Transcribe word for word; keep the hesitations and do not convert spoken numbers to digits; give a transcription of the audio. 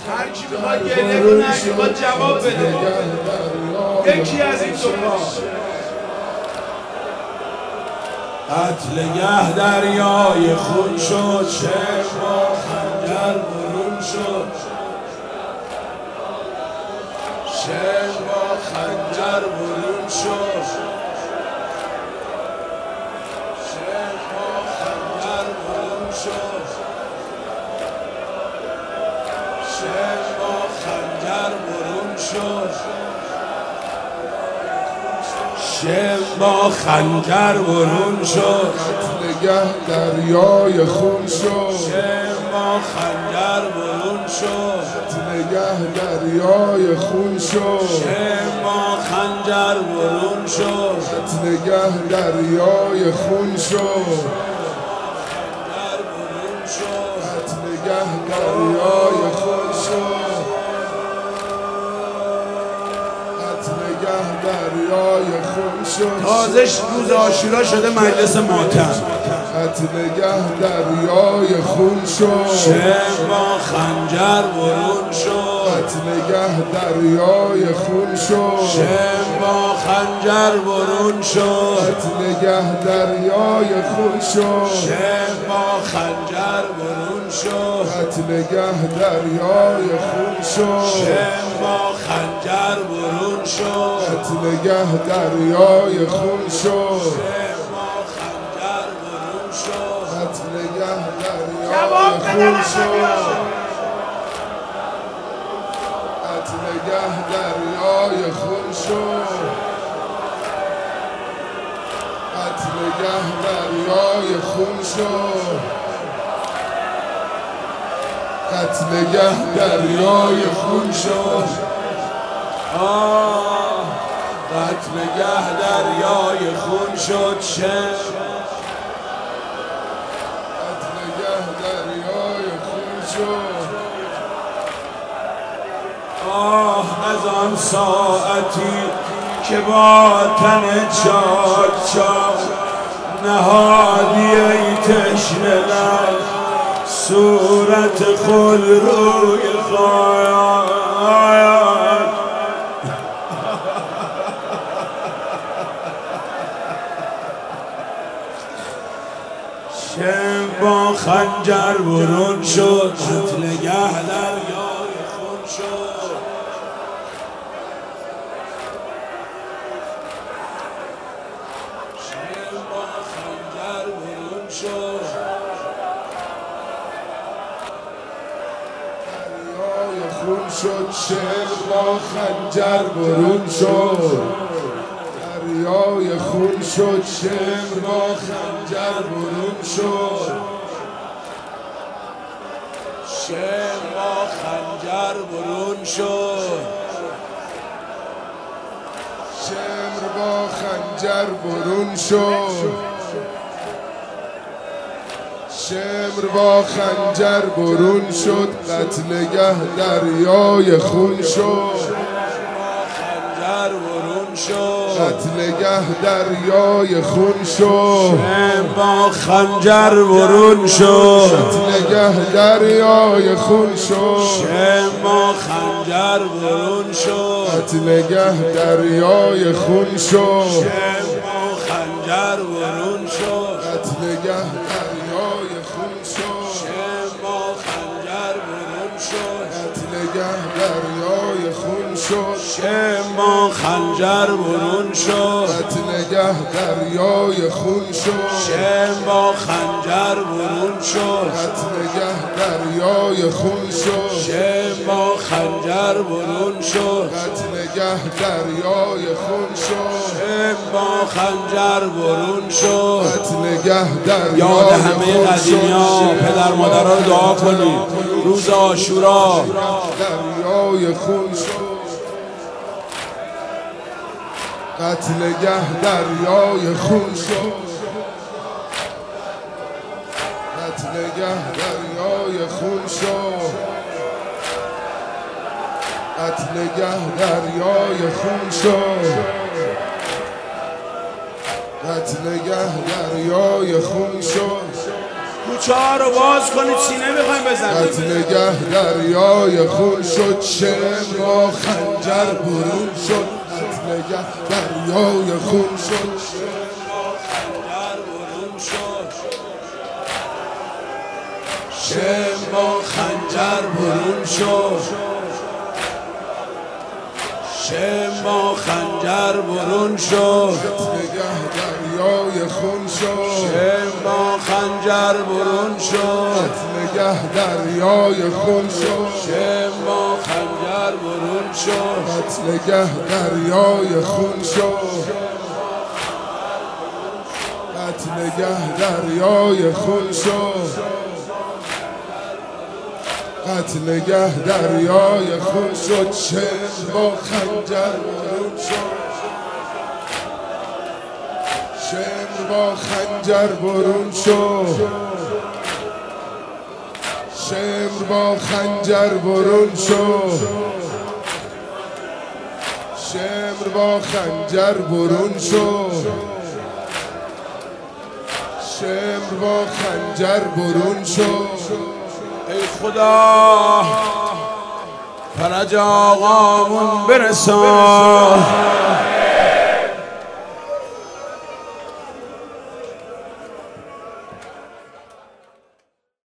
هر کی میخواد گریه کنه، هر کی میخواد جواب بده، یکی از این دو قتلگه دریای خون شد، شعر با خنجر برون شد، شعر با خنجر برون شد، شعر با خنجر برون شد، شعر با خنجر برون شد، شعر با خنجر برون شد، قتلگه دریای خون شد، شعر با خنجر برون شد، قتلگه دریای خون شد، شعر با خنجر برون شد، قتلگه دریای خون شد، خنجر برون شد، قتلگه دریای خون شد، قتلگه دریای خون شد. تازه روز عاشورا شده مجلس ماتم، قتلگه دریای خون شد، شعر با خنجر برون شد، قتلگه دریای خون شد، شعر با خنجر برون شد، قتلگه دریای خون شد، شعر با خنجر برون شد، قتلگه دریای خون شد، شعر با خنجر برون شد، قتلگه دریای خون شد، شعر با خنجر برون شد. قتلگه دریای خون شد، قتلگه دریای خون شد، قتلگه دریای خون شد، قتلگه دریای خون شد. آه قتلگه دریای خون شد، شعر قتلگه دریای خون شد. آه از آن ساعتی که با تن چاک چاک نهادی ای تشنه لب صورت خود روی خاک. شعر با خنجر برون شد، قتلگه دریای خون شد، شعر با خنجر برون شد، دریای خون شد، شعر با خنجر برون شد، دریای خون شد، شعر با خنجر برون شد، شعر با خنجر برون شد، شعر با خنجر برون شد، شمر با خنجر برون شد، قتلگه دریای خون شد، خنجر برون شد، قتلگه دریای خون شد، شعر با خنجر برون شد، قتلگه دریای خون شد، شعر با خنجر برون شد، قتلگه دریای خون شد، شعر با خنجر برون شد، قتلگه دریای خون شد، شعر با خنجر برون شد، قتلگه دریای خون شد، شعر با خنجر برون شد، قتلگه دریای خون شد، شعر با خنجر برون شد، قتلگه دریای خون شد، شعر با خنجر برون شد، قتلگه دریای خون شد، شعر با خنجر برون شد. قتلگه دریای یاد همه خون قدیمی‌ها شد، پدر مادرها رو دعا کنید روز عاشورا. دریای خون شد، قتلگه دریای خون شد، قتلگه دریای خون شد، قتلگه دریای خون شد، قتلگه دریای خون شد. کوچه ها رو باز کنید، سینه میخوایم بزنیم. قتلگه دریای خون شد، شمر با خنجر برون شد. قتلگه دریای خون شد، شمر با خنجر برون شد. شمر با خنجر برون شد. قتلگه دریای خون شد، شمر با خنجر برون شد. قتلگه دریای خون شد، شمر با خنجر برون شد. قتلگه دریای خون شد، قتلگه دریای خون شد، قتلگه دریای خون شد. شمر با خنجر برون شد، شمر با خنجر برون شد، شمر با خنجر برون شد، شمر با خنجر برون شد، شمر با خنجر برون شد. ای خدا فرج آقامون برسان.